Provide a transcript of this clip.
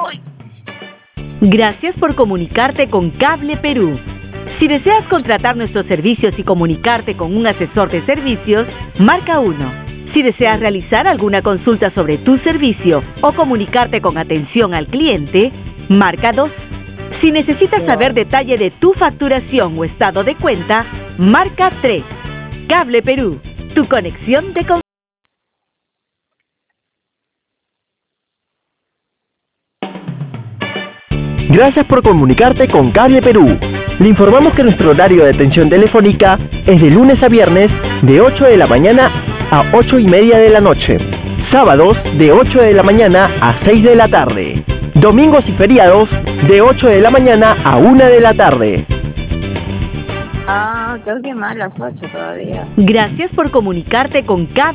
Gracias por comunicarte con Cable Perú. Si deseas contratar nuestros servicios y comunicarte con un asesor de servicios, marca 1. Si deseas realizar alguna consulta sobre tu servicio o comunicarte con atención al cliente, marca 2. Si necesitas saber detalle de tu facturación o estado de cuenta, marca 3. Cable Perú, tu conexión de confianza. Gracias por comunicarte con Cable Perú. Le informamos que nuestro horario de atención telefónica es de lunes a viernes de 8 de la mañana a 8:30 de la noche. Sábados de 8 de la mañana a 6 de la tarde. Domingos y feriados de 8 de la mañana a 1 de la tarde. Creo que más a las 8 todavía. Gracias por comunicarte con Cable